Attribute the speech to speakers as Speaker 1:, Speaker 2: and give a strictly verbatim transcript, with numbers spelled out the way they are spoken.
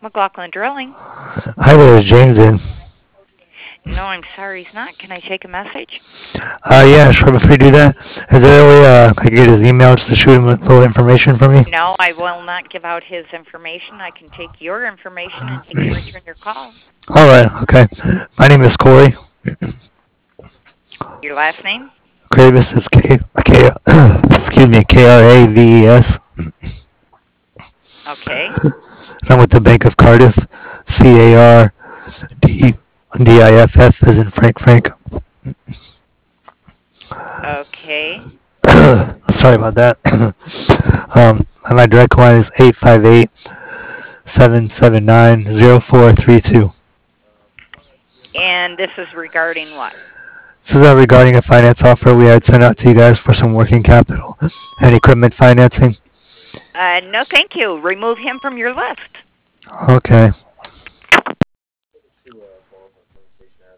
Speaker 1: McLaughlin Drilling.
Speaker 2: Hi there, is James in?
Speaker 1: No, I'm sorry, he's not. Can I take a message?
Speaker 2: Uh, yeah, sure, before you do that, is there a way uh, I can get his email just to shoot him a little information for me?
Speaker 1: No, I will not give out his information. I can take your information and he can return your call.
Speaker 2: Alright, okay. My name is Corey.
Speaker 1: Your last name?
Speaker 2: Gravis is K, K, excuse me, K R A V E S.
Speaker 1: Okay.
Speaker 2: And I'm with the Bank of Cardiff, C A R D D I F F as in Frank Frank.
Speaker 1: Okay.
Speaker 2: Sorry about that. um, and my direct line is eight five eight, seven seven nine, zero four three two.
Speaker 1: And this is regarding what?
Speaker 2: This is uh, regarding a finance offer we had sent out to you guys for some working capital and equipment financing.
Speaker 1: Uh, no, thank you. Remove him from your list.
Speaker 2: Okay.